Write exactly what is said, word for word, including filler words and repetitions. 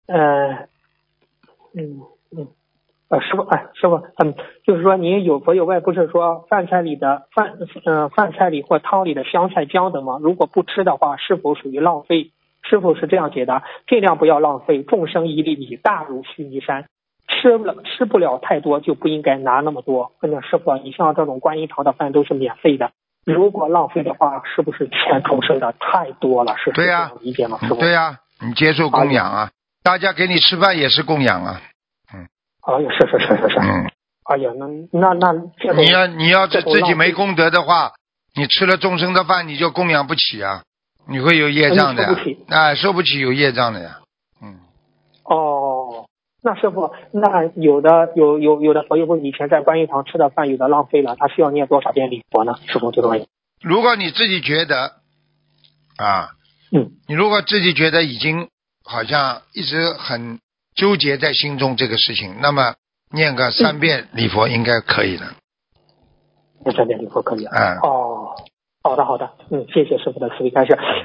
呃，嗯嗯，呃，师傅，哎，师傅，嗯，就是说您有佛有外，不是说饭菜里的饭，呃，饭菜里或汤里的香菜姜等吗？如果不吃的话，是否属于浪费？师傅是这样解答：尽量不要浪费，众生一粒米，大如须弥山。吃不了吃不了太多，就不应该拿那么多。那师傅，你像这种观音堂的饭都是免费的，如果浪费的话，是不是欠众生的太多了？是对呀、 这样理解吗？师傅？ 对呀、你接受供养啊，大家给你吃饭也是供养啊。 哎呀，是是是是是。 嗯， 哎呀，那那那这种你要你要是这种自己没浪费功德的话，你吃了众生的饭，你就供养不起啊，你会有业障的呀嗯受不起， 啊，受不起有业障的呀。嗯， 哦，那师傅，那有的有有有的佛友问，以前在观音堂吃的饭，有的浪费了，他需要念多少遍礼佛呢？师傅这个问题。 如果你自己觉得啊， 嗯， 你如果自己觉得已经好像一直很纠结在心中这个事情，那么念个三遍礼佛应该可以的。 念三遍礼佛可以啊。 嗯。 哦，好的好的，嗯，谢谢师傅的慈悲开示。